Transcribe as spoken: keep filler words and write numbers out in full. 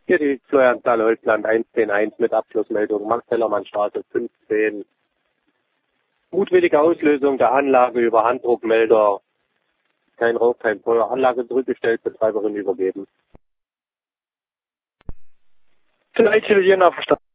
Hier die Florianzahl Holzland eins zehn eins mit Abschlussmeldung Max-Hellermann-Straße fünfzehn. Mutwillige Auslösung der Anlage über Handdruckmelder. Kein Rauch, kein Feuer. Anlage zurückgestellt, Betreiberin übergeben. Vielleicht Jena verstanden.